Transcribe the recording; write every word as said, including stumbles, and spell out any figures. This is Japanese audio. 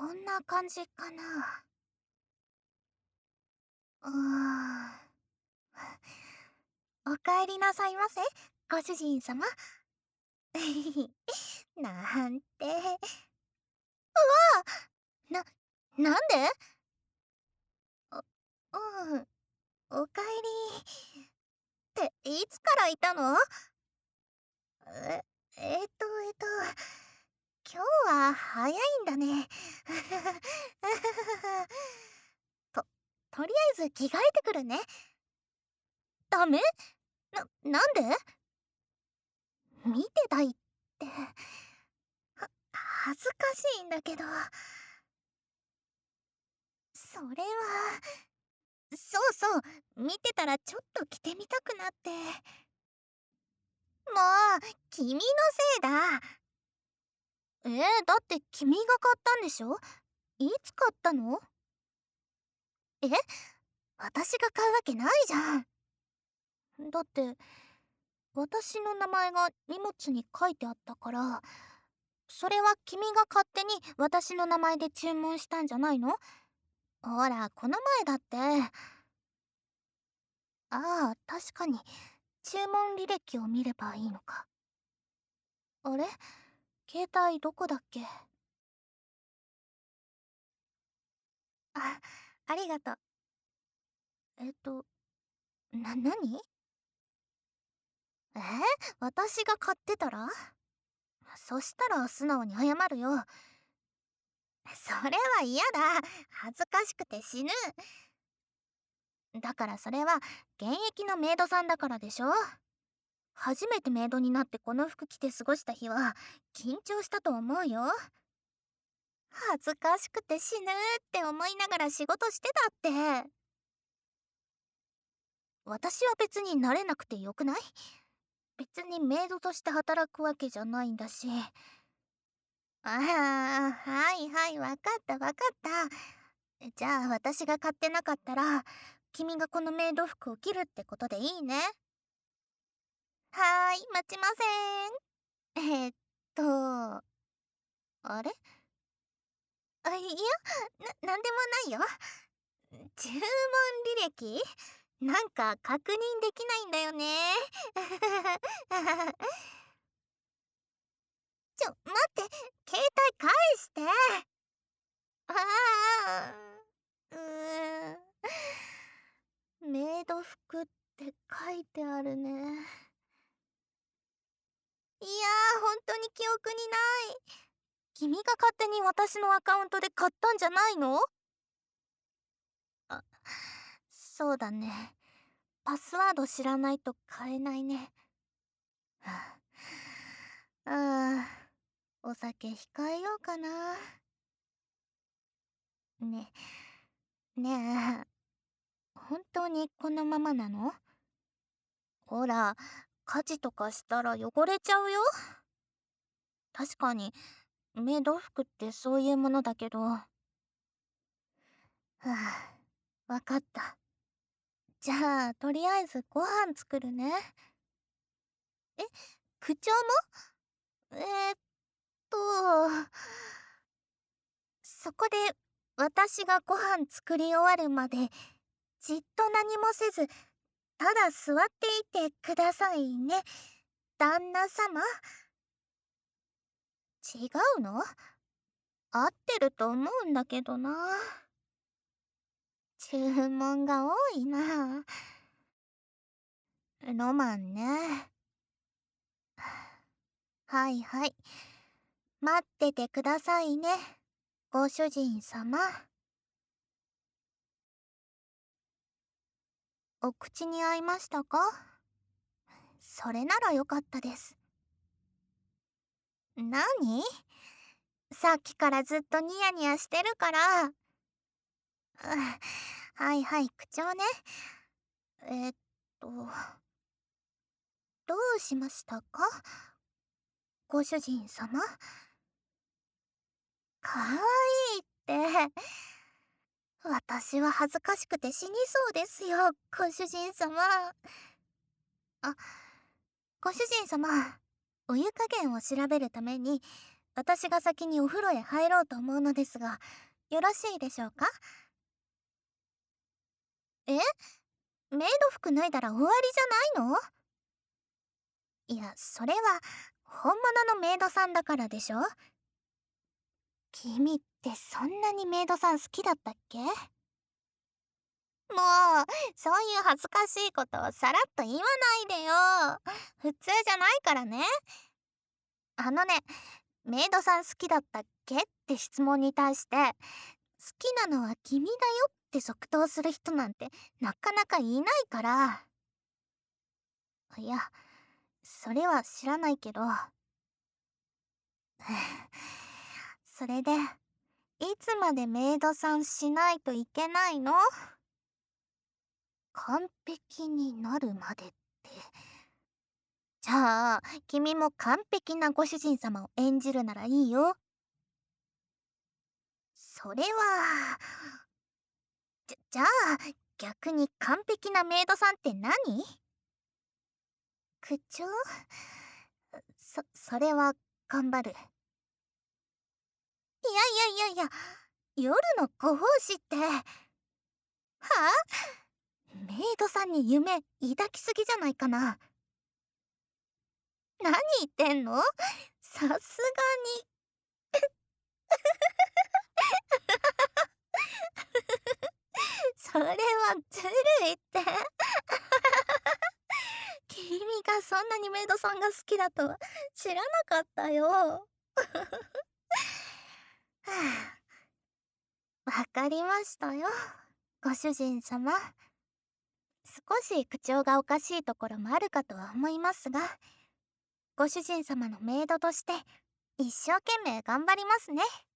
こんな感じかな。うーん。おかえりなさいませ、ご主人様。なんて。うわあ、な、なんで？あ、うん、おかえり。っていつからいたの？え、えっとえっと、今日は早いんだね。と、とりあえず着替えてくるね。ダメ？な、なんで？見てたいって。は、恥ずかしいんだけど。それは、そうそう、見てたらちょっと着てみたくなって。もう、君のせいだ。えー、だって君が買ったんでしょ？いつ買ったの？え？私が買うわけないじゃん。だって、私の名前が荷物に書いてあったから、それは君が勝手に私の名前で注文したんじゃないの？ほら、この前だって。ああ、確かに、注文履歴を見ればいいのか。あれ？携帯どこだっけ？あ、ありがとう。えっと、な、なに？えー、私が買ってたら？そしたら素直に謝るよ。それは嫌だ。恥ずかしくて死ぬ。だからそれは現役のメイドさんだからでしょ？初めてメイドになってこの服着て過ごした日は緊張したと思うよ。恥ずかしくて死ぬって思いながら仕事してたって。私は別に慣れなくてよくない？別にメイドとして働くわけじゃないんだし。ああ、はいはい、わかったわかった。じゃあ私が買ってなかったら、君がこのメイド服を着るってことでいいね。はーい、待ちません。えーっと、あれ？あ、いや、な、なんでもないよ。注文履歴？なんか確認できないんだよね。ちょ、待って、携帯返して。ああ、うーん。メイド服って書いてあるね。いやー、本当に記憶にない。君が勝手に私のアカウントで買ったんじゃないの？あ、そうだね。パスワード知らないと買えないね。はあ、あー、お酒控えようかな。ね、ねえ、本当にこのままなの？ほら、家事とかしたら汚れちゃうよ。確かに、メイド服ってそういうものだけど。はあ、わかった。じゃあ、とりあえずご飯作るね。え、口調も？えーっと、そこで私がご飯作り終わるまでじっと何もせず、ただ座っていてくださいね、旦那様。違うの？合ってると思うんだけどな。注文が多いな。ロマンね。はいはい。待っててくださいね、ご主人様。お口に合いましたか？それならよかったです。なに？さっきからずっとニヤニヤしてるから。うん、はいはい、口調ね。えーっと、どうしましたか？ご主人様。かわいいって。私は恥ずかしくて死にそうですよ、ご主人様。あ、ご主人様、お湯加減を調べるために、 私が先にお風呂へ入ろうと思うのですが、よろしいでしょうか？え？メイド服脱いだら終わりじゃないの？いや、それは本物のメイドさんだからでしょ。君ってそんなにメイドさん好きだったっけ？もう、そういう恥ずかしいことをさらっと言わないでよ。普通じゃないからね。あのね、メイドさん好きだったっけって質問に対して、好きなのは君だよって即答する人なんてなかなかいないから。いや、それは知らないけど。それで、いつまでメイドさんしないといけないの？完璧になるまでって。じゃあ、君も完璧なご主人様を演じるならいいよ。それは、じゃ、じゃあ、逆に完璧なメイドさんって何？口調？そ、それは頑張る。いやいやいやいや、夜のご奉仕って、はあ？メイドさんに夢抱きすぎじゃないかな。何言ってんの？さすがに。それはずるいって。君がそんなにメイドさんが好きだとは知らなかったよ。はあ、わかりましたよ、ご主人様。少し口調がおかしいところもあるかとは思いますが、ご主人様のメイドとして一生懸命頑張りますね。